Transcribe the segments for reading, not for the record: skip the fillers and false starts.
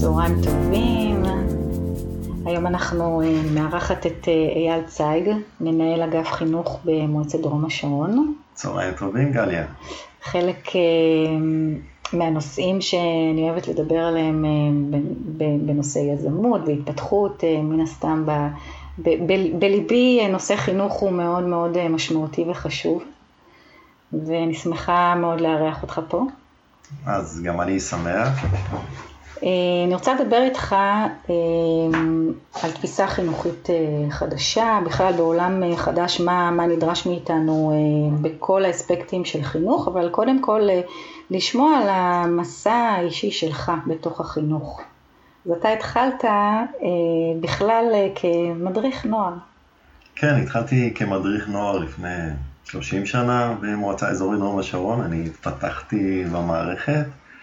צהריים טובים. היום אנחנו מארחת את אייל צייג, מנהל אגף חינוך במועצת דרום השרון. צהריים טובים, גליה. חלק מהנושאים שאני אוהבת לדבר עליהם בנושא יזמות והתפתחות, מן הסתם בליבי נושא חינוך הוא מאוד מאוד משמעותי וחשוב, ואני שמחה מאוד לארח אותך פה. אז גם אני שמח. אני רוצה לדבר איתך על תפיסה חינוכית חדשה, בכלל בעולם חדש, מה נדרש מאיתנו בכל האספקטים של חינוך, אבל קודם כל לשמוע על המסע האישי שלך בתוך החינוך. אז אתה התחלת בכלל כמדריך נוער. כן, התחלתי כמדריך נוער לפני 30 שנה במועצה אזורית דרום השרון. אני התפתחתי במערכת.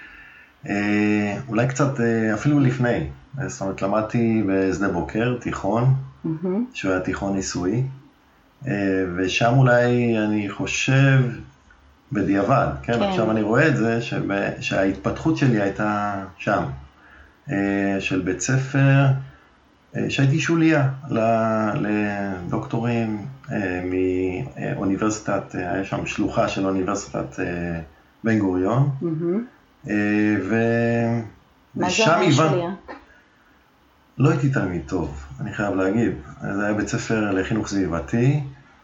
אולי קצת אפילו לפני, זאת אומרת למדתי בשדה בוקר, תיכון, שהוא היה תיכון ניסוי, ושם אולי אני חושב בדיעבד, כן? עכשיו אני רואה את זה שההתפתחות שלי הייתה שם, של בית ספר, שהייתי שוליה לדוקטורים מאוניברסיטת, היה שם שלוחה של אוניברסיטת בן גוריון, מה זה אומר שוליה? לא הייתי תלמיד טוב, אני חייב להגיד. זה היה בית ספר לחינוך סביבתי,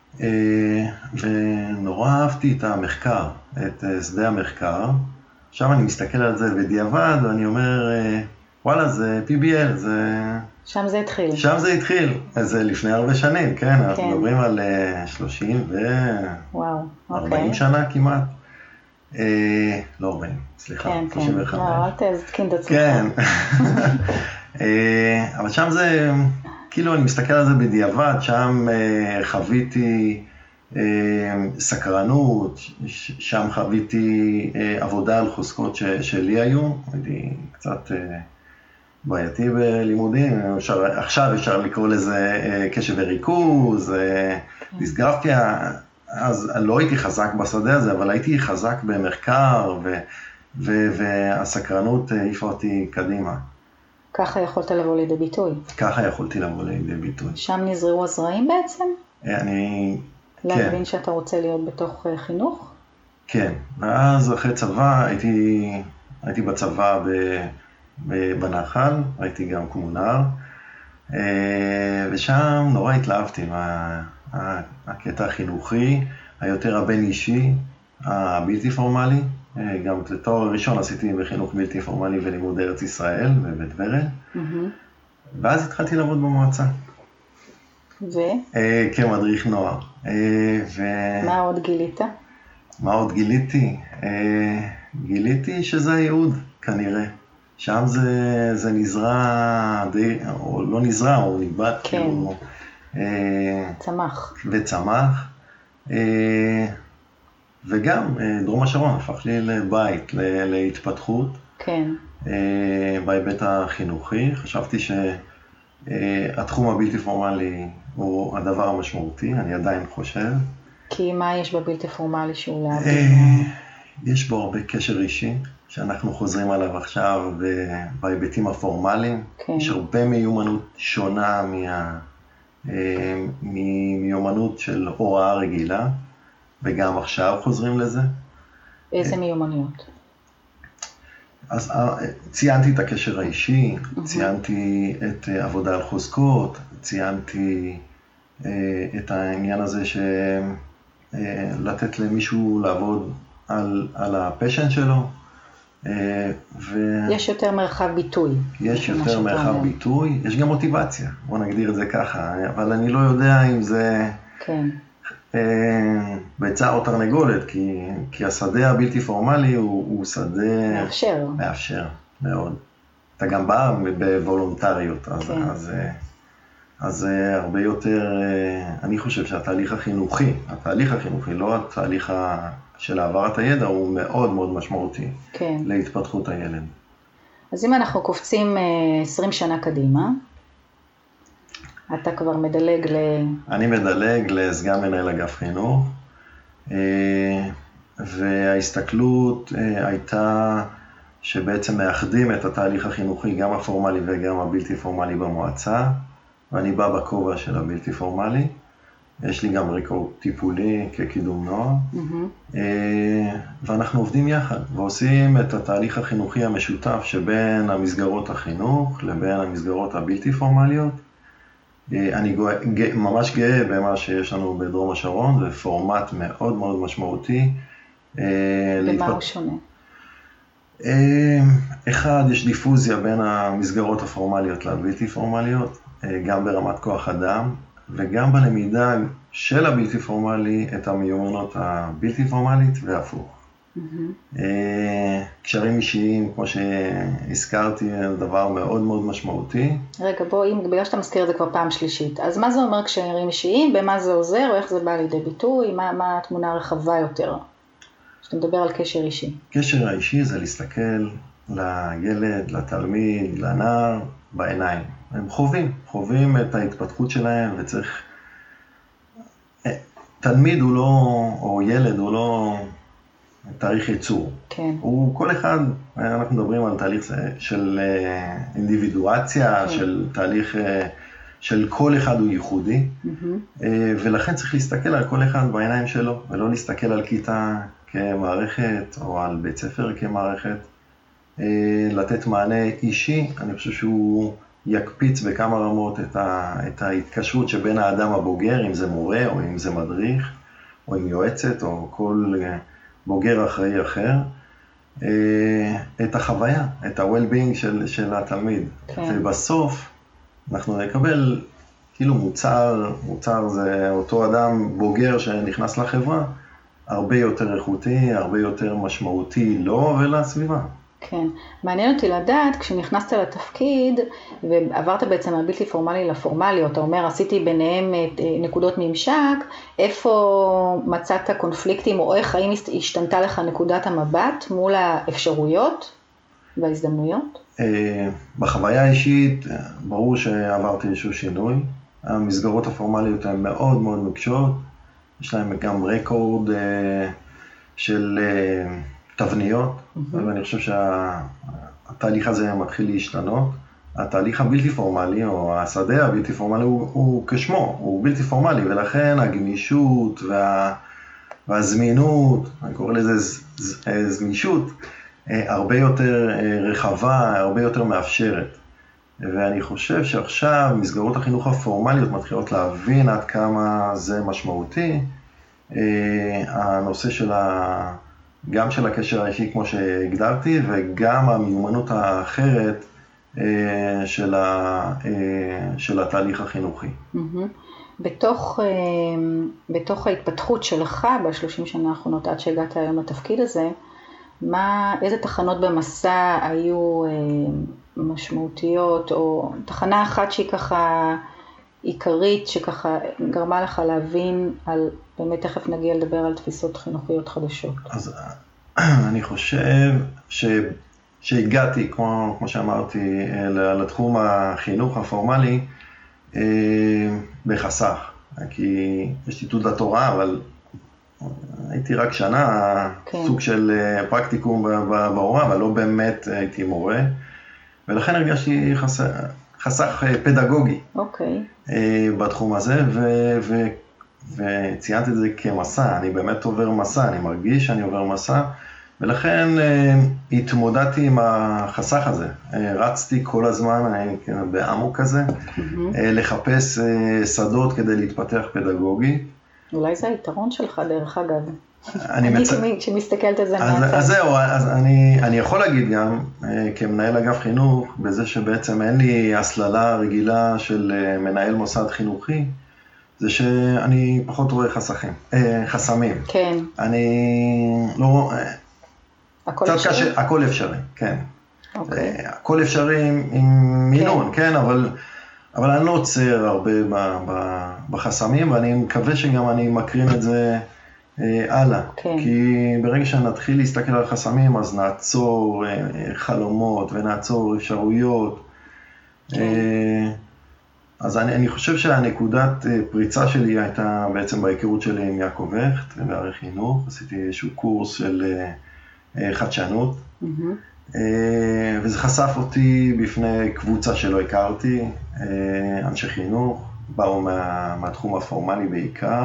ונורא אהבתי את המחקר, את שדה המחקר. עכשיו אני מסתכל על זה בדיעבד, ואני אומר, וואלה, זה PBL, זה... שם זה התחיל. שם זה התחיל, זה לפני הרבה שנים, כן? אנחנו מדברים על 30 40 שנה כמעט. לא 40, סליחה, 35. לא, אל תזקין את עצמך. כן. אבל שם זה, כאילו אני מסתכל על זה בדיעבד, שם חוויתי סקרנות, שם חוויתי עבודה על חוזקות שלי היו, הייתי קצת בעייתי בלימודים, עכשיו אפשר לקרוא לזה קשב וריכוז, נסגרתי, אז לא הייתי חזק בשדה הזה, אבל הייתי חזק במחקר, והסקרנות העיפה אותי קדימה. ככה יכולת לבוא לידי ביטוי. ככה יכולתי לבוא לידי ביטוי. שם נזרעו הזרעים בעצם? להבין כן. שאתה רוצה להיות בתוך חינוך? כן, ואז אחרי צבא, הייתי בצבא בנחל, הייתי גם קומונר, ושם נורא התלהבתי הקטע החינוכי, היותר הבין אישי, הבלתי פורמלי. גם לתואר ראשון עשיתי בחינוך בלתי פורמלי ולימוד ארץ ישראל בבית ורד. ואז התחלתי לעבוד במועצה. כמדריך נוער. מה עוד גילית? מה עוד גיליתי? גיליתי שזה הייעוד, כנראה. שם זה נזרע, או לא נזרע, או נדבט. כן. צמח. וצמח. וגם דרום השרון הפך לי לבית, להתפתחות. כן. בהיבט החינוכי. חשבתי שהתחום הבלתי פורמלי הוא הדבר המשמעותי, אני עדיין חושב. כי מה יש בבלתי פורמלי שהוא להביא? יש בו הרבה קשר אישי, שאנחנו חוזרים עליו עכשיו בהיבטים הפורמליים. כן. יש הרבה מיומנות שונה מיומנות של הוראה רגילה, וגם עכשיו חוזרים לזה. איזה מיומנויות? אז ציינתי את הקשר האישי, ציינתי את עבודה על חוזקות, ציינתי את העניין הזה לתת למישהו לעבוד על הפשן שלו. יש יותר מרחב ביטוי. יש יותר מרחב ביטוי, יש גם מוטיבציה, בוא נגדיר את זה ככה, אבל אני לא יודע אם זה... כן. ביצה או תרנגולת, כי השדה הבלתי פורמלי הוא שדה... מאפשר מאוד. אתה גם בא בוולונטריות, אז הרבה יותר, אני חושב שהתהליך החינוכי, לא התהליך של העברת הידע, הוא מאוד מאוד משמעותי. כן. להתפתחות הילד. אז אם אנחנו קופצים 20 שנה קדימה, אתה כבר מדלג אני מדלג לסגן מנהל אגף חינוך, וההסתכלות הייתה שבעצם מאחדים את התהליך החינוכי, גם הפורמלי וגם הבלתי פורמלי במועצה, ואני בא בכובע של הבלתי פורמלי. יש לי גם רקורד טיפולי כקידום נוער, ואנחנו עובדים יחד, ועושים את התהליך החינוכי המשותף שבין המסגרות החינוך לבין המסגרות הבלתי פורמליות. אני ממש גאה במה שיש לנו בדרום השרון, זה פורמט מאוד מאוד משמעותי. במה הוא שונה? אחד, יש דיפוזיה בין המסגרות הפורמליות לבלתי פורמליות, גם ברמת כוח אדם, וגם בלמידה של הבלתי פורמלי את המיומנות הבלתי פורמלית והפוך. קשרים אישיים, כמו שהזכרתי, זה דבר מאוד מאוד משמעותי. רגע, בגלל שאתה מזכיר את זה כבר פעם שלישית, אז מה זה אומר קשרים אישיים, במה זה עוזר, או איך זה בא לידי ביטוי, מה התמונה הרחבה יותר? שאתה מדבר על קשר אישי. קשר האישי זה להסתכל לילד, לתלמיד, לנער, בעיניים. הם חווים את ההתפתחות שלהם, וצריך... תלמיד הוא לא, או ילד הוא לא תהליך ייצור. כן. הוא כל אחד, אנחנו מדברים על תהליך של אינדיבידואציה, כן. של תהליך של כל אחד הוא ייחודי, ולכן צריך להסתכל על כל אחד בעיניים שלו, ולא להסתכל על כיתה כמערכת, או על בית ספר כמערכת. לתת מענה אישי, אני חושב שהוא יקפיץ בכמה רמות את ההתקשרות שבין האדם הבוגר, אם זה מורה או אם זה מדריך, או עם יועצת או כל בוגר אחראי אחר, את החוויה, את ה-well-being של התלמיד. כן. ובסוף אנחנו נקבל כאילו מוצר זה אותו אדם בוגר שנכנס לחברה, הרבה יותר איכותי, הרבה יותר משמעותי לו ולסביבה. כן, מעניין אותי לדעת, כשנכנסת לתפקיד ועברת בעצם מהבלתי פורמלי לפורמלי, אתה אומר, עשיתי ביניהם נקודות ממשק, איפה מצאת קונפליקטים או איך, האם השתנתה לך נקודת המבט מול האפשרויות וההזדמנויות? בחוויה האישית, ברור שעברתי איזשהו שינוי, המסגרות הפורמליות הן מאוד מאוד מקשות, יש להם גם רקורד של... תבניות, ואני חושב שהתהליך הזה מתחיל להשתנות. התהליך הבלתי פורמלי, או השדה הבלתי פורמלי, הוא כשמו, הוא בלתי פורמלי, ולכן הגמישות והזמינות, אני קורא לזה זמישות, הרבה יותר רחבה, הרבה יותר מאפשרת. ואני חושב שעכשיו מסגרות החינוך הפורמליות מתחילות להבין עד כמה זה משמעותי, הנושא של גם של הקשר האישי כמו שהגדרתי, וגם המיומנות האחרת של התהליך החינוכי. בתוך ההתפתחות שלך ב-30 שנה האחרונות, עד שהגעת היום לתפקיד הזה, איזה תחנות במסע היו משמעותיות, או תחנה אחת שהיא ככה עיקרית, שככה גרמה לך להבין על, באמת תכף נגיע לדבר על תפיסות חינוכיות חדשות. אז אני חושב שהגעתי, כמו שאמרתי, לתחום החינוך הפורמלי בחסך, כי יש לי תעודת הוראה, אבל הייתי רק שנה, כן. סוג של פרקטיקום בהוראה, אבל לא באמת הייתי מורה, ולכן הרגשתי חסך פדגוגי בתחום הזה, וציינתי את זה כמסע, אני באמת עובר מסע, אני מרגיש שאני עובר מסע, ולכן התמודדתי עם החסך הזה, רצתי כל הזמן, אני בעמוק כזה, לחפש שדות כדי להתפתח פדגוגי. אולי זה היתרון שלך דרך אגב. אני שמסתכלת על זה מהצד. אז זהו, אני יכול להגיד גם, כמנהל אגף חינוך, בזה שבעצם אין לי הסללה רגילה של מנהל מוסד חינוכי, זה שאני פחות רואה חסמים. כן. אני לא... הכל אפשרי? הכל אפשרי, כן. אוקיי. הכל אפשרי עם מינון, כן, אבל אני לא עוצר הרבה בחסמים, ואני מקווה שגם אני מקרין את זה הלאה. כן. כי ברגע שנתחיל להסתכל על חסמים, אז נעצור חלומות ונעצור אפשרויות. כן. אז אני חושב שהנקודת פריצה שלי הייתה בעצם בהיכרות שלי עם יעקב הכט, בערי חינוך, עשיתי איזשהו קורס של חדשנות, וזה חשף אותי בפני קבוצה שלא הכרתי, אנשי חינוך, באו מהתחום הפורמלי בעיקר,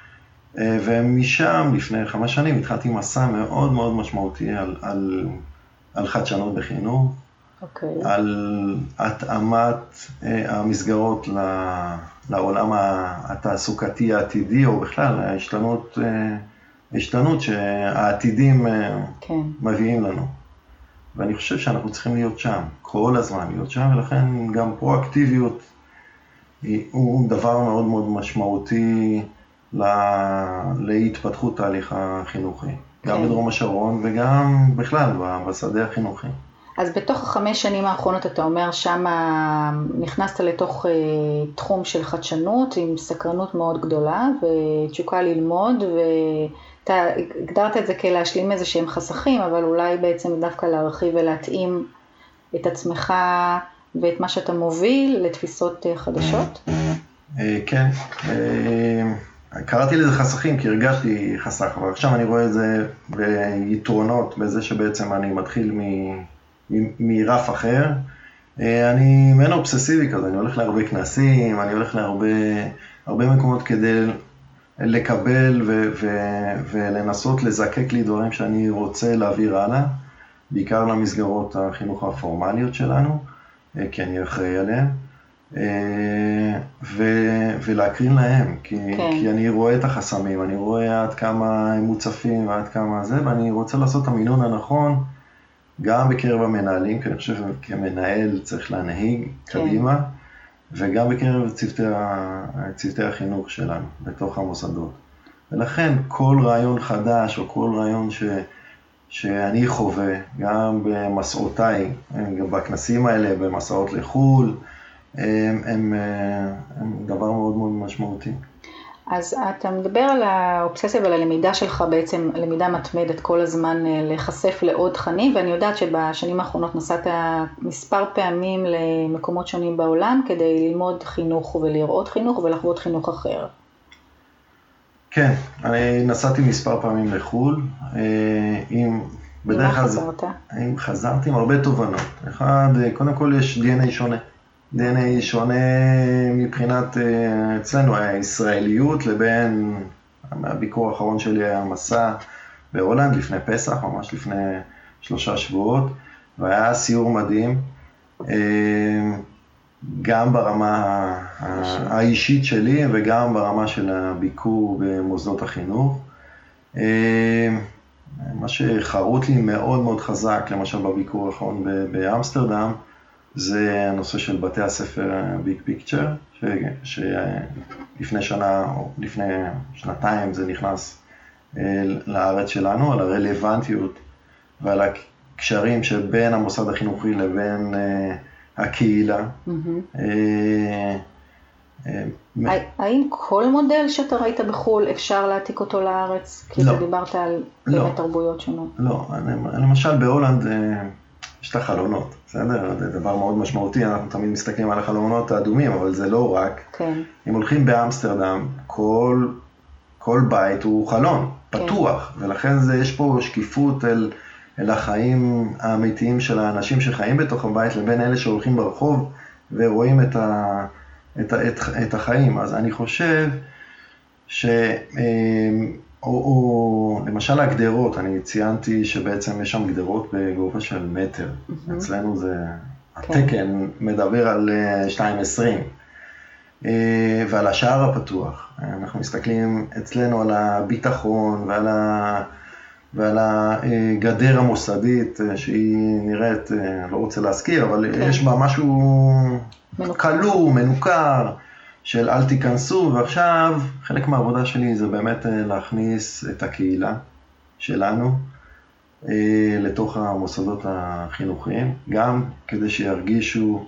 ומשם לפני 5 שנים התחלתי מסע מאוד מאוד משמעותי על חדשנות בחינוך, על התאמת המסגרות לעולם התעסוקתי העתידי, או בכלל ההשתנות שהעתידים מביאים לנו. ואני חושב שאנחנו צריכים להיות שם, כל הזמן להיות שם, ולכן גם פרואקטיביות הוא דבר מאוד מאוד משמעותי להתפתחות תהליך החינוכי, גם בדרום השרון וגם בכלל בשדה החינוכי. אז בתוך 5 שנים האחרונות אתה אומר שם נכנסת לתוך תחום של חדשנות עם סקרנות מאוד גדולה ותשוקה ללמוד, ואתה הגדרת את זה כלהשלים איזה שהם חסכים, אבל אולי בעצם דווקא להרחיב ולהתאים את עצמך ואת מה שאתה מוביל לתפיסות חדשות? כן, קראתי לזה חסכים כי הרגשתי חסך, אבל עכשיו אני רואה את זה ביתרונות, בזה שבעצם אני מתחיל מרף אחר. אני מעין אובססיבי כזה, אני הולך להרבה כנסים, אני הולך להרבה מקומות כדי לקבל ולנסות לזקק לי דברים שאני רוצה להעביר הלאה, בעיקר למסגרות החינוך הפורמליות שלנו, כי אני אחראי עליהם, ולהקרין להם, כי אני רואה את החסמים, אני רואה עד כמה הם מוצפים ועד כמה זה, ואני רוצה לעשות את המינון הנכון, גם בקרב המנהלים, כי אני חושב כמנהל צריך להנהיג קדימה, וגם בקרב צוותי החינוך שלנו, בתוך המוסדות. ולכן כל רעיון חדש, או כל רעיון שאני חווה, גם במסעותיי, גם בכנסים האלה, במסעות לחול, הם דבר מאוד מאוד משמעותי. אז אתה מדבר על האובססיה ועל הלמידה שלך, בעצם למידה מתמדת כל הזמן לחשף לעוד תכנים, ואני יודעת שבשנים האחרונות נסעת מספר פעמים למקומות שונים בעולם כדי ללמוד חינוך ולראות חינוך ולחוות חינוך אחר. כן, אני נסעתי מספר פעמים לחול, מה חזרת? חזרתי עם הרבה תובנות. אחד, קודם כל יש DNA שונה. DNA שונה מבחינת אצלנו הישראליות, לבין הביקור האחרון שלי היה מסע בהולנד לפני פסח, ממש לפני 3 שבועות, והיה סיור מדהים, גם ברמה האישית שלי וגם ברמה של הביקור במוסדות החינוך. מה שחרוט לי מאוד מאוד חזק, למשל בביקור האחרון באמסטרדם, זה הנושא של בתי הספר ביג פיקצ'ר, שלפני שנה או לפני 2 זה נכנס לארץ שלנו, על הרלוונטיות ועל הקשרים שבין המוסד החינוכי לבין הקהילה. האם כל מודל שאתה ראית בחול אפשר להעתיק אותו לארץ? כי אתה דיברת על תרבויות שונות. לא, למשל בהולנד יש את החלונות, בסדר? זה דבר מאוד משמעותי, אנחנו תמיד מסתכלים על החלונות האדומים, אבל זה לא רק. כן. אם הולכים באמסטרדם, כל בית הוא חלון, פתוח, ולכן יש פה שקיפות אל החיים האמיתיים של האנשים שחיים בתוך הבית, לבין אלה שהולכים ברחוב ורואים את החיים. אז אני חושב או למשל הגדרות, אני ציינתי שבעצם יש שם גדרות בגובה של מטר. אצלנו זה, התקן מדבר על 2.20. ועל השער הפתוח. אנחנו מסתכלים אצלנו על הביטחון ועל הגדר המוסדית, שהיא נראית, לא רוצה להזכיר, אבל יש בה משהו כלוא, מנוכר, של אל תיכנסו, ועכשיו חלק מהעבודה שלי זה באמת להכניס את הקהילה שלנו לתוך המוסדות החינוכיים, גם כדי שירגישו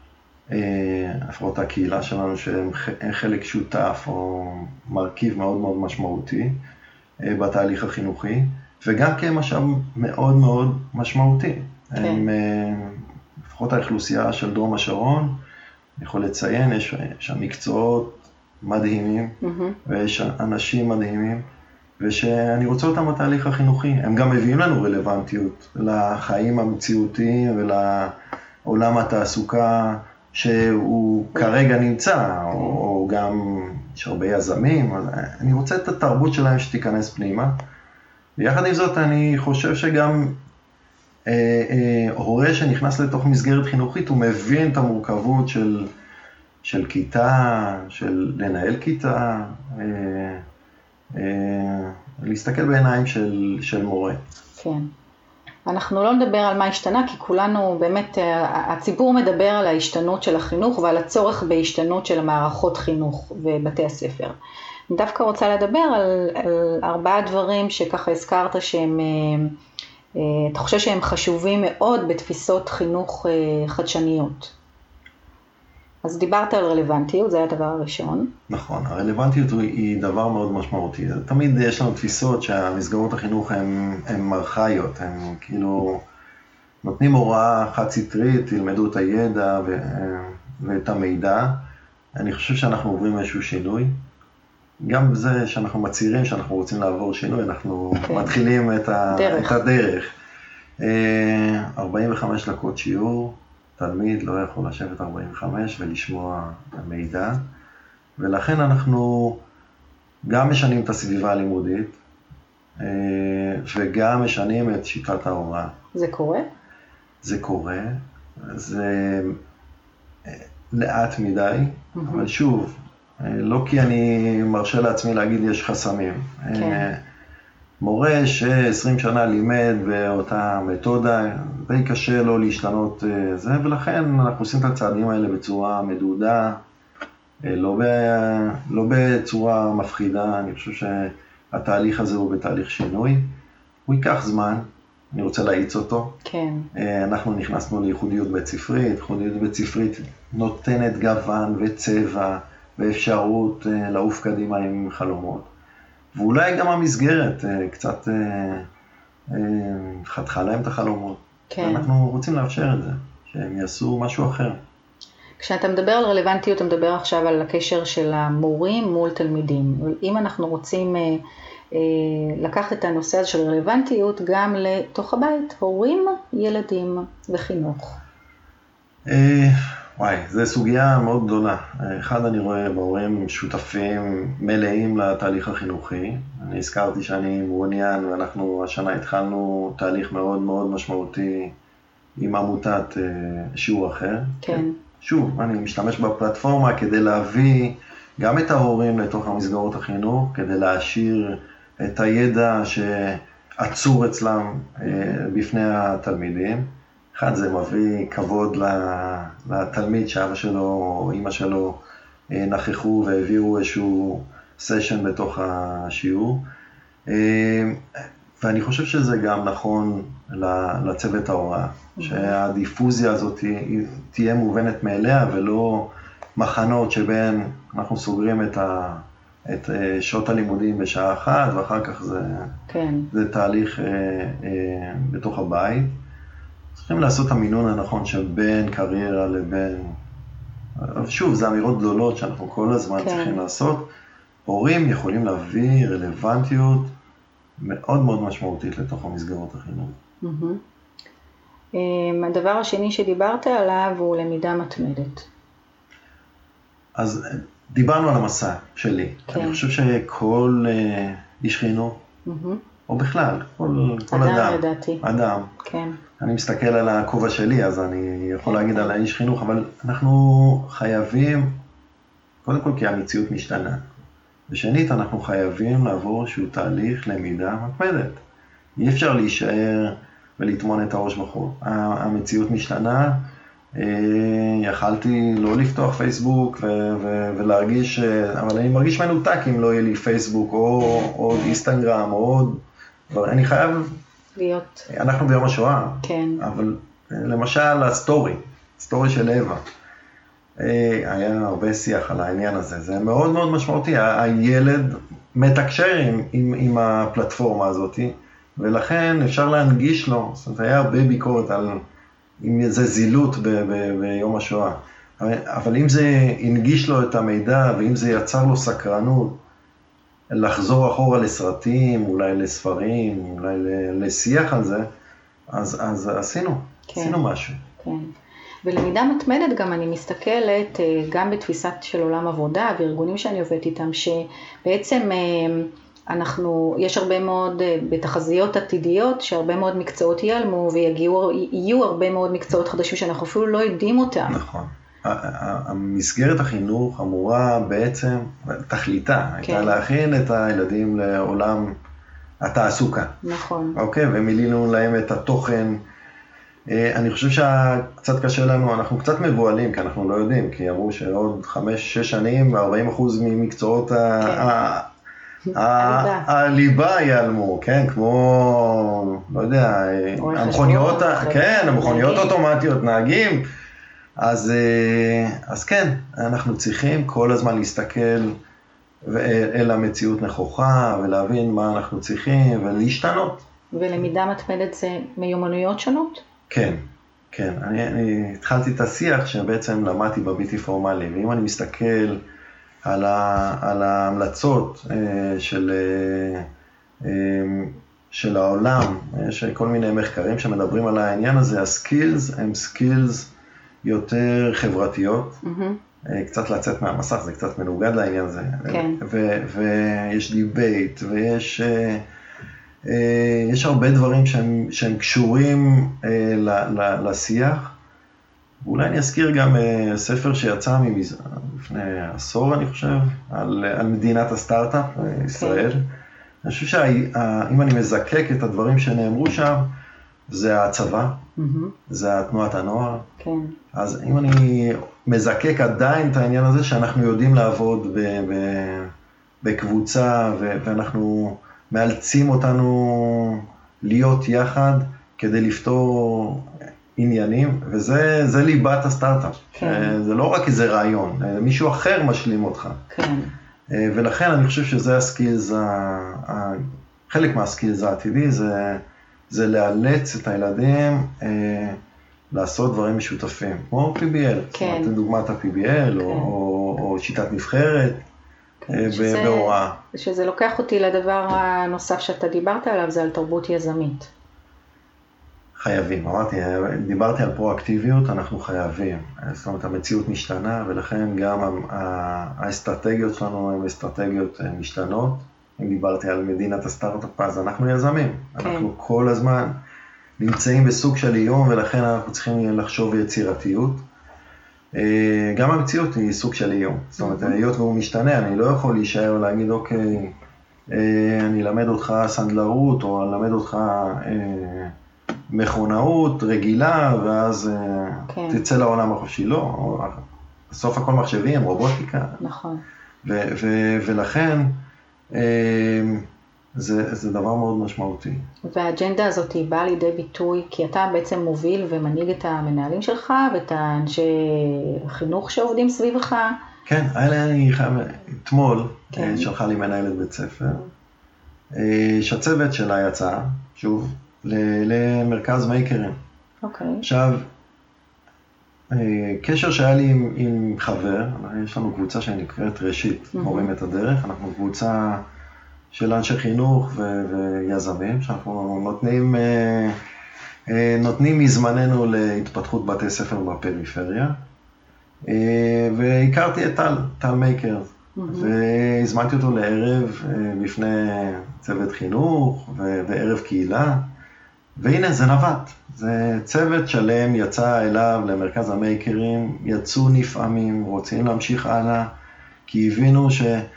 לפחות הקהילה שלנו שהם חלק שותף או מרכיב מאוד מאוד משמעותי בתהליך החינוכי, וגם כמשאב מאוד מאוד משמעותי. הם, לפחות האוכלוסייה של דרום השרון, אני יכול לציין, יש שם מקצועות מדהימים, ויש אנשים מדהימים, ושאני רוצה אותם בתהליך החינוכי. הם גם מביאים לנו רלוונטיות לחיים המציאותיים ולעולם התעסוקה שהוא כרגע נמצא, או גם יש הרבה יזמים. אני רוצה את התרבות שלהם שתיכנס פנימה. ויחד עם זאת אני חושב שגם הורה שנכנס לתוך מסגרת חינוכית, הוא מבין את המורכבות של כיתה, של לנהל כיתה, להסתכל בעיניים של מורה. כן. אנחנו לא נדבר על מה השתנה, כי כולנו באמת, הציבור מדבר על ההשתנות של החינוך ועל הצורך בהשתנות של המערכות חינוך ובתי הספר. אני דווקא רוצה לדבר על 4 דברים שככה הזכרת שהם, אתה חושב שהם חשובים מאוד בתפיסות חינוך חדשניות. אז דיברת על רלוונטיות, זה היה הדבר הראשון. נכון, הרלוונטיות היא דבר מאוד משמעותי. תמיד יש לנו תפיסות שהמסגרות החינוך הן ארכאיות, הן כאילו נותנים הוראה חד סטרית, תלמדו את הידע ואת המידע. אני חושב שאנחנו עוברים איזשהו שינוי. גם בזה שאנחנו מצהירים שאנחנו רוצים לעבור שינוי, אנחנו מתחילים את הדרך. 45 דקות שיעור. תלמיד לא יכול לשבת 45 ולשמוע מידע, ולכן אנחנו גם משנים את הסביבה הלימודית, וגם משנים את שיטת ההוראה. זה קורה? זה קורה, זה לאט מדי, אבל שוב, לא כי אני מרשה לעצמי להגיד יש חסמים. כן. מורה ש20 שנה לימד באותה מתודה, די קשה לו להשתנות זה, ולכן אנחנו עושים את הצעדים האלה בצורה מדודה, לא בצורה מפחידה. אני חושב שהתהליך הזה הוא בתהליך שינוי, הוא ייקח זמן, אני רוצה להאיץ אותו. כן. אנחנו נכנסנו לייחודיות בית ספרית, ייחודיות בית ספרית נותנת גוון וצבע ואפשרות לעוף קדימה עם חלומות. ואולי גם המסגרת קצת חתכה להם את החלומות. כן. אנחנו רוצים לאפשר את זה, שהם יעשו משהו אחר. כשאתה מדבר על רלוונטיות, אתה מדבר עכשיו על הקשר של המורים מול תלמידים. אם אנחנו רוצים לקחת את הנושא הזה של רלוונטיות גם לתוך הבית, הורים, ילדים וחינוך. וואי, זו סוגיה מאוד גדולה. אחד, אני רואה בהורים שותפים מלאים לתהליך החינוכי. אני הזכרתי שאני מעוניין, ואנחנו השנה התחלנו תהליך מאוד מאוד משמעותי עם עמותת שיעור אחר. כן. שוב, אני משתמש בפלטפורמה כדי להביא גם את ההורים לתוך המסגרות החינוך, כדי להשאיר את הידע שעצור אצלם בפני התלמידים. אחד, זה מביא כבוד לתלמיד שאבא שלו או אמא שלו נכחו והביאו איזשהו סשן בתוך השיעור. ואני חושב שזה גם נכון לצוות ההוראה, שהדיפוזיה הזאת תהיה מובנת מאליה, ולא מחנות שבין אנחנו סוגרים את שעות הלימודים בשעה אחת, ואחר כך זה תהליך בתוך הבית. צריכים לעשות את המינון הנכון שבין קריירה לבין... שוב, זה אמירות גדולות שאנחנו כל הזמן צריכים לעשות. הורים יכולים להביא רלוונטיות מאוד מאוד משמעותית לתוך המסגרות החינוך. הדבר השני שדיברת עליו הוא למידה מתמדת. אז דיברנו על המסע שלי. אני חושב שכל איש חינוך, או בכלל, כל אדם, אדם. כן. אני מסתכל על הכובע שלי, אז אני יכול להגיד על האיש חינוך, אבל אנחנו חייבים, קודם כל כי המציאות משתנה. ושנית, אנחנו חייבים לעבור איזשהו תהליך למידה מתמדת. אי אפשר להישאר ולטמון את הראש בחול. המציאות משתנה, יכלתי לא לפתוח פייסבוק ולהרגיש, אבל אני מרגיש מנותק אם לא יהיה לי פייסבוק או אינסטגרם או עוד, אני חייב להיות. אנחנו ביום השואה, כן. אבל למשל הסטורי של אווה, היה הרבה שיח על העניין הזה, זה מאוד מאוד משמעותי, הילד מתקשר עם הפלטפורמה הזאת, ולכן אפשר להנגיש לו, זאת אומרת, היה הרבה ביקורת על אם זה זילות ביום השואה, אבל אם זה הנגיש לו את המידע, ואם זה יצר לו סקרנות, לחזור אחורה לסרטים, אולי לספרים, אולי לשיח על זה, אז עשינו משהו. כן. ולמידה מתמדת גם אני מסתכלת, גם בתפיסת של עולם עבודה וארגונים שאני עובדת איתם, שבעצם יש הרבה מאוד, בתחזיות עתידיות, שהרבה מאוד מקצועות ייעלמו ויהיו הרבה מאוד מקצועות חדשים שאנחנו אפילו לא יודעים אותם. נכון. המסגרת החינוך אמורה בעצם, תכליתה, הייתה להכין את הילדים לעולם התעסוקה. נכון. אוקיי, ומילינו להם את התוכן. אני חושב שקצת קשה לנו, אנחנו קצת מבועלים, כי אנחנו לא יודעים, כי אמרו שעוד 5-6 שנים, 40% ממקצועות הליבה ייעלמו, כן, כמו, לא יודע, המכוניות אוטומטיות, נהגים, אז כן, אנחנו צריכים כל הזמן להסתכל אל המציאות נכוחה, ולהבין מה אנחנו צריכים, ולהשתנות. ולמידה מתמדת זה מיומנויות שונות? כן, כן. אני התחלתי את השיח שבעצם למדתי בבלתי פורמלי, ואם אני מסתכל על ההמלצות של העולם, יש כל מיני מחקרים שמדברים על העניין הזה, הסקילס הם סקילס יותר חברתיות, קצת לצאת מהמסך, זה קצת מנוגד לעניין הזה, ויש דיבייט, יש הרבה דברים שהם קשורים לשיח. ואולי אני אזכיר גם ספר שיצא לפני עשור, אני חושב, על מדינת הסטארט-אפ, ישראל. אני חושב שאם אני מזקק את הדברים שנאמרו שם, זה הצבא, זה תנועת הנוער. אז אם אני מזקק עדיין את העניין הזה, שאנחנו יודעים לעבוד בקבוצה, ואנחנו מאלצים אותנו להיות יחד כדי לפתור עניינים, וזה ליבת הסטארט-אפ. זה לא רק איזה רעיון, מישהו אחר משלים אותך. ולכן אני חושב שזה הסקילס, חלק מהסקילס העתידי, זה לאלץ את הילדים לעשות דברים משותפים, כמו PBL, דוגמת ה-PBL, או שיטת נבחרת, בהוראה. שזה לוקח אותי לדבר הנוסף שאתה דיברת עליו, זה על תרבות יזמית. חייבים, דיברתי על פרואקטיביות, אנחנו חייבים. זאת אומרת, המציאות משתנה, ולכן גם האסטרטגיות שלנו הן אסטרטגיות משתנות. אם דיברתי על מדינת הסטארט-אפ, אז אנחנו יזמים. אנחנו כל הזמן נמצאים בסוג של איום, ולכן אנחנו צריכים לחשוב יצירתיות. גם המציאות היא סוג של איום. זאת אומרת, היות והוא משתנה, אני לא יכול להישאר ולהגיד, אוקיי, אני אלמד אותך סנדלרות, או אלמד אותך מכונאות רגילה, ואז תצא לעולם החופשי. לא, בסוף הכל מחשבים, רובוטיקה. נכון. ולכן זה דבר מאוד משמעותי. והאג'נדה הזאת היא באה לידי ביטוי, כי אתה בעצם מוביל ומנהיג את המנהלים שלך, ואת האנשי חינוך שעובדים סביבך. כן, אני חייב, אתמול שלחה לי מנהלת בית ספר, שהצוות שלה יצא, שוב, למרכז מייקרים. עכשיו, קשר שהיה לי עם חבר, יש לנו קבוצה שנקראת ראשית, מורים את הדרך, אנחנו קבוצה של אנשי חינוך ויזמים, שאנחנו נותנים מזמננו להתפתחות בתי ספר בפריפריה, והכרתי את טל מייקר, והזמנתי אותו לערב בפני צוות חינוך וערב קהילה, והנה זה נווט, זה צוות שלם יצא אליו למרכז המייקרים, יצאו נפעמים, רוצים להמשיך הלאה, כי הבינו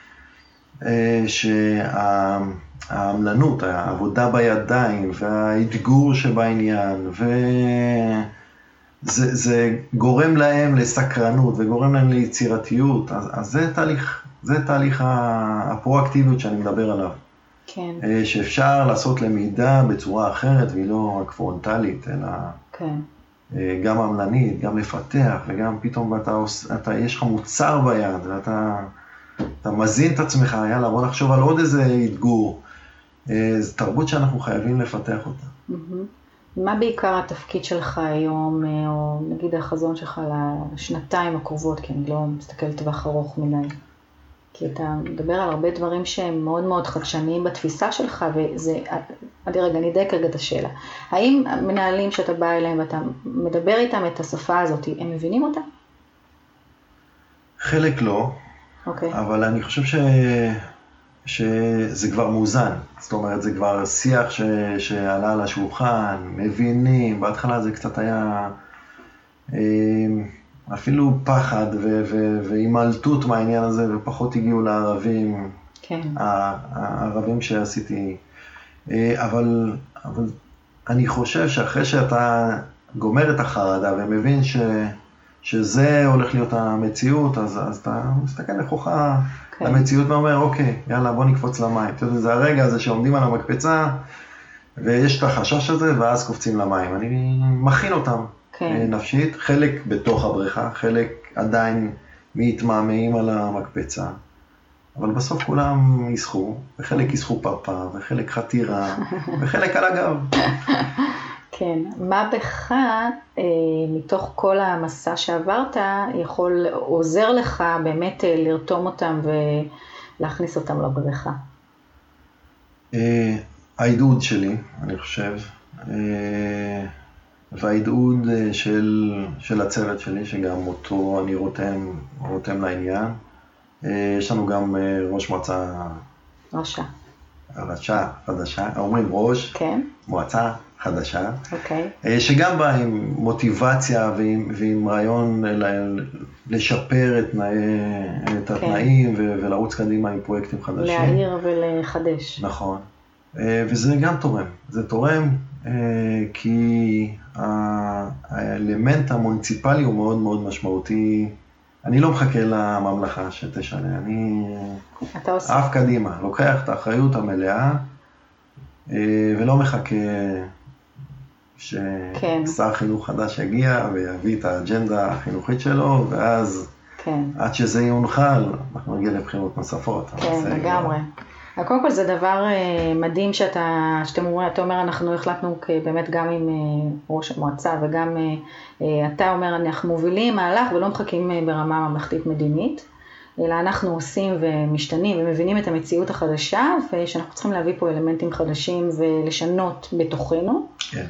שהעמלנות, העבודה בידיים והאתגור שבעניין, וזה גורם להם לסקרנות וגורם להם ליצירתיות, אז זה תהליך הפרואקטיביות שאני מדבר עליו. כן. שאפשר לעשות למידה בצורה אחרת, והיא לא רק פרונטלית, אלא גם עמלנית, גם לפתח, וגם פתאום יש לך מוצר ביד, ואתה מזין את עצמך, יאללה, בוא נחשוב על עוד איזה אתגור. זו תרבות שאנחנו חייבים לפתח אותה. מה בעיקר התפקיד שלך היום, או נגיד החזון שלך לשנתיים הקרובות, כי אני לא מסתכלת טווח ארוך מדי? כי אתה מדבר על הרבה דברים שהם מאוד מאוד חדשניים בתפיסה שלך, וזה, רגע, אני אדייק רגע את השאלה. האם המנהלים שאתה בא אליהם ואתה מדבר איתם את השפה הזאת, הם מבינים אותה? חלק לא, אבל אני חושב שזה כבר מאוזן. זאת אומרת, זה כבר שיח שעלה על השולחן, מבינים, בהתחלה זה קצת היה אפילו פחד והימלטות מהעניין הזה, ופחות הגיעו לערבים, כן. הערבים שעשיתי. אבל אני חושב שאחרי שאתה גומר את החרדה ומבין שזה הולך להיות המציאות, אז אתה מסתכל לכוחה למציאות ואומר, אוקיי, יאללה, בוא נקפוץ למים. זה הרגע הזה שעומדים על המקפצה, ויש את החשש הזה, ואז קופצים למים. אני מכין אותם נפשית, חלק בתוך הבריכה, חלק עדיין מתמהמהים על המקפצה, אבל בסוף כולם ישחו, וחלק ישחו פרפר, וחלק חתירה, וחלק על הגב. כן, מה בך, מתוך כל המסע שעברת, עוזר לך באמת לרתום אותם ולהכניס אותם לבריכה? העידוד שלי, אני חושב, והעידוד של הצוות שלי, שגם אותו אני רותם לעניין. יש לנו גם ראש מועצה... חדשה, אומרים ראש, כן. מועצה חדשה, שגם בא עם מוטיבציה ועם רעיון לשפר את התנאים ולרוץ קדימה עם פרויקטים חדשים. להעיר ולחדש. נכון, וזה גם תורם. זה תורם כי האלמנט המוניציפלי הוא מאוד מאוד משמעותי. אני לא מחכה לממלכה שתשנה, אני אף קדימה, לוקח את האחריות המלאה ולא מחכה ששר חינוך חדש יגיע ויביא את האג'נדה החינוכית שלו, ואז עד שזה יונחל, אנחנו נגיע לבחירות נוספות. כן, לגמרי. קודם כל זה דבר מדהים שאתם אומרים, אתה אומר אנחנו החלטנו באמת גם עם ראש המועצה וגם אתה אומר אנחנו מובילים מהלך ולא מחכים ברמה ממלכתית מדינית, אלא אנחנו עושים ומשתנים ומבינים את המציאות החדשה ושאנחנו צריכים להביא פה אלמנטים חדשים ולשנות בתוכנו. כן.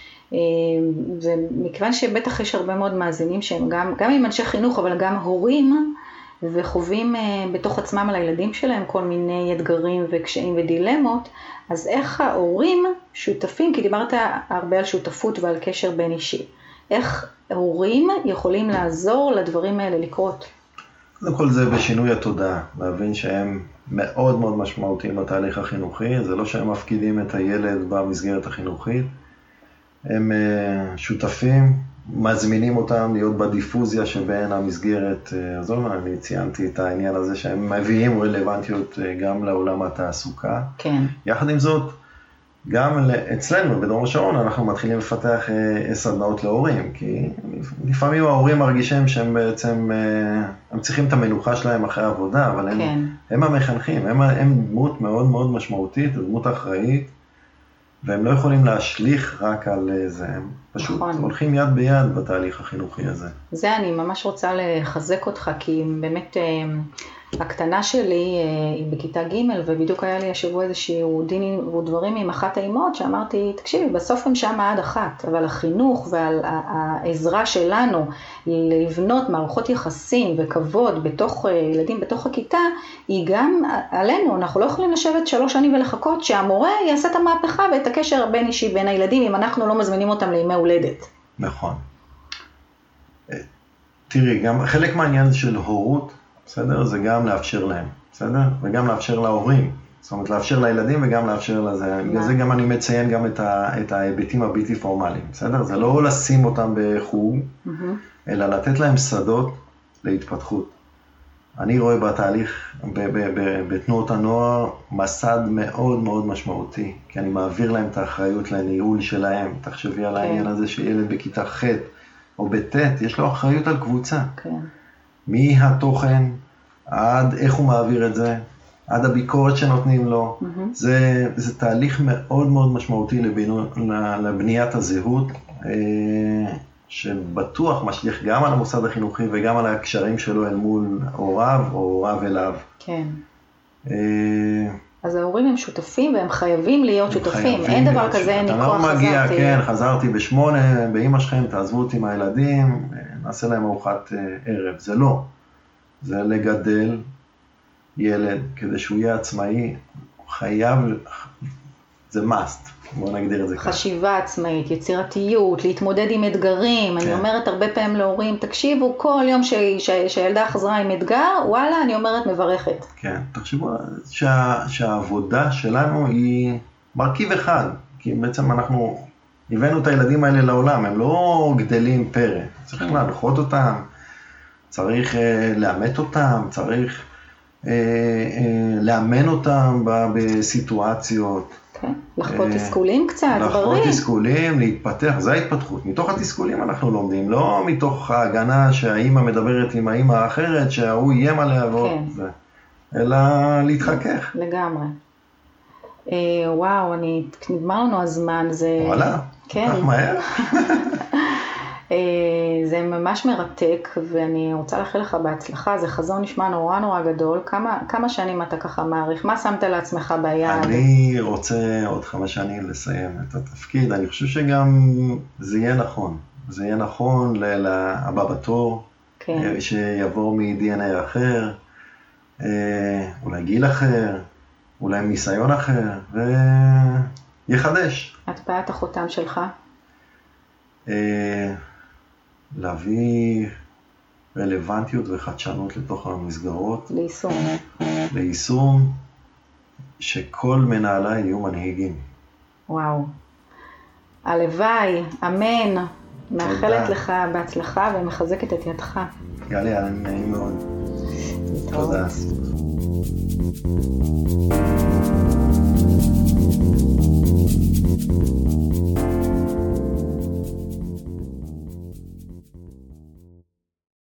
ומכיוון שבטח יש הרבה מאוד מאזינים שהם גם עם אנשי חינוך אבל גם הורים, וחווים בתוך עצמם על הילדים שלהם כל מיני אתגרים וקשיים ודילמות, אז איך ההורים שותפים, כי דיברת הרבה על שותפות ועל קשר בין אישי, איך הורים יכולים לעזור לדברים האלה לקרות? קודם כל זה בשינוי התודעה, להבין שהם מאוד מאוד משמעותיים בתהליך החינוכי, זה לא שהם מפקידים את הילד במסגרת החינוכית, הם שותפים, מזמינים אותם להיות בדיפוזיה שבין המסגרת הזו. אני ציינתי את העניין הזה שהם מביאים רלוונטיות גם לעולם התעסוקה. כן. יחד עם זאת, גם אצלנו בדרום השרון אנחנו מתחילים לפתח סדנאות להורים, כי לפעמים ההורים מרגישים שהם בעצם, הם צריכים את המנוחה שלהם אחרי העבודה, אבל הם המחנכים, הם דמות מאוד מאוד משמעותית, דמות אחראית, והם לא יכולים להשליך רק על זה, הם פשוט הולכים יד ביד בתהליך החינוכי הזה. זה אני ממש רוצה לחזק אותך, כי באמת הקטנה שלי היא בכיתה ג' ובדיוק היה לי השבוע איזשהו דין ודברים עם אחת האימהות שאמרתי, תקשיבי, בסוף הם שם עד אחת, אבל החינוך ועל העזרה שלנו לבנות מערכות יחסים וכבוד בתוך ילדים בתוך הכיתה, היא גם עלינו. אנחנו לא יכולים לשבת 3 שנים ולחכות שהמורה יעשה את המהפכה ואת הקשר בין אישי בין הילדים, אם אנחנו לא מזמינים אותם לימי הולדת. נכון. תראי, גם חלק מהעניין של הורות, בסדר? זה גם לאפשר להם, בסדר? וגם לאפשר להורים. זאת אומרת, לאפשר לילדים וגם לאפשר לזה. בגלל זה גם אני מציין גם את ההיבטים הבלתי פורמליים, בסדר? זה לא לשים אותם בחוג, אלא לתת להם שדות להתפתחות. אני רואה בתהליך, בתנועות הנוער, מסד מאוד מאוד משמעותי, כי אני מעביר להם את האחריות לניהול שלהם. תחשבי על העניין הזה שילד בכיתה ח' או בט', יש לו אחריות על קבוצה. כן. מהתוכן, עד איך הוא מעביר את זה, עד הביקורת שנותנים לו. זה תהליך מאוד מאוד משמעותי לבניית הזהות, שבטוח משליך גם על המוסד החינוכי וגם על הקשרים שלו אל מול הוריו או הוריו אליו. כן. אז ההורים הם שותפים והם חייבים להיות שותפים. אין דבר כזה, אני כוח חזרתי. אתה לא מגיע, כן, חזרתי ב8, באמא שלכם, תעזבו אותי מהילדים, נעשה להם ארוחת ערב. זה לא. זה לגדל ילד כדי שהוא יהיה עצמאי, הוא חייב, זה must. בוא נגדיר את זה ככה. חשיבה עצמאית, יצירתיות, להתמודד עם אתגרים. כן. אני אומרת הרבה פעמים להורים, תקשיבו, כל יום שהילדה חזרה עם אתגר, וואלה, אני אומרת מברכת. כן, תחשבו שהעבודה שלנו היא מרכיב אחד, כי בעצם אנחנו הבאנו את הילדים האלה לעולם, הם לא גדלים פרא. צריך להנחות אותם, צריך לאמת אותם, צריך לאמן אותם בסיטואציות. לחוות תסכולים קצת, בריא. לחוות תסכולים, להתפתח, זה ההתפתחות. מתוך התסכולים אנחנו לומדים, לא מתוך ההגנה שהאימא מדברת עם האימא האחרת, שההוא יים עליה ועוד זה, אלא להתחכך. לגמרי. וואו, נגמר לנו הזמן, זה... וואלה, כן. כך מהר. זה ממש מרתק, ואני רוצה לאחל לך בהצלחה, זה חזון נשמע נורא נורא גדול. כמה שנים אתה ככה מעריך? מה שמת לעצמך ביד? אני רוצה עוד 5 שנים לסיים את התפקיד, אני חושב שגם זה יהיה נכון. זה יהיה נכון לבא בתור, כן. שיבוא מ-DNA אחר, אולי גיל אחר, אולי ניסיון אחר, ויחדש. הטבעת החותם שלך? להביא רלוונטיות וחדשנות לתוך המסגרות. ליישום, שכל מנהלי יהיו מנהיגים. וואו. הלוואי, אמן. מאחלת לך בהצלחה ומחזקת את ידך. גלי, נעים מאוד. תודה.